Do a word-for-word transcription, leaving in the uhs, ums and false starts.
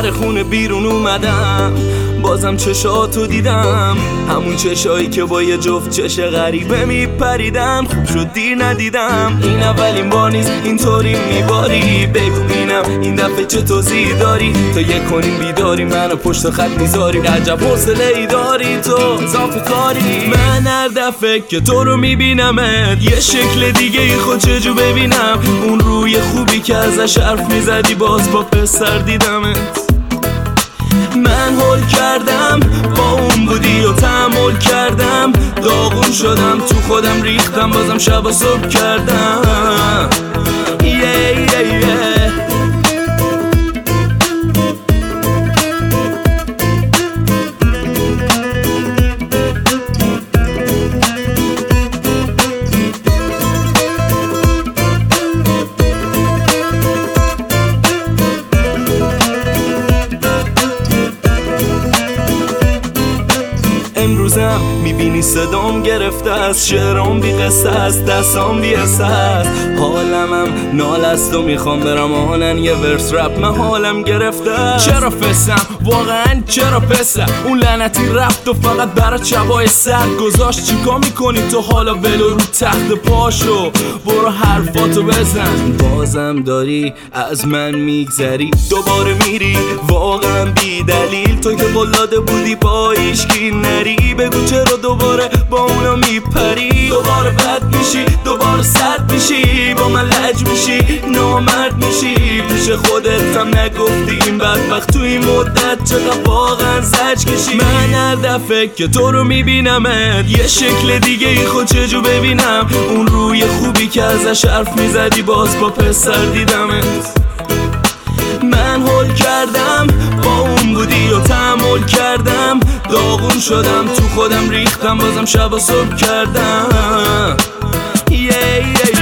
در خونه بیرون اومدم، بازم چشاتو دیدم، همون چشایی که با یه جفت چش غریبه میپریدم. خوب شد دیر ندیدم، این اولین بار نیست اینطوری میباری. بگو بینم این دفعه چه توضیحی داری؟ تا یک کنیم بیداری منو پشت خط میذاری. عجب حوصله ای داری تو، اضافه کاری. من هر دفعه که تو رو میبینمت یه شکل دیگه ای خود چجور ببینم. اون روی خوبی که ازش حرف میزدی باز با پسر دیدمت. من هول کردم با اون بودی و تحمل کردم، داغون شدم تو خودم ریختم، بازم شب و صبح کردم. yeah, yeah, yeah. امروزم میبینی صدام گرفته از شعرام بی قصه است، دستام بی حسه است، حالمم نال است و میخوام برم آهنن یه ورس رپ. من حالم گرفته است. چرا فسم واقعا چرا پسه؟ اون لعنتی رفت و فقط برای شبای سرد گذاشت. چیکار میکنی تو حالا؟ ولو رو تخت پاشو برو حرفاتو بزن. بازم داری از من میگذری، دوباره میری واقعا بی دلیل. تو که بلاده بودی با ایشکی نری، بگو چرا دوباره با اونا میپری؟ دوباره بد میشی، دوباره سرد میشی، با من لج میشی، نامرد میشی. پیش خودت هم نگفتی این بدبخت تو این مدت چقدر واقعا زج کشی. من هر دفعه که تو رو میبینمت یه شکل دیگه ای خود چجور ببینم. اون روی خوبی که ازش حرف میزدی باز با پسر دیدمت. من هول کردم با اون بودی و تحمل کردم، داغون شدم تو خودم ریختم، بازم شب و صبح کردم. yeah, yeah.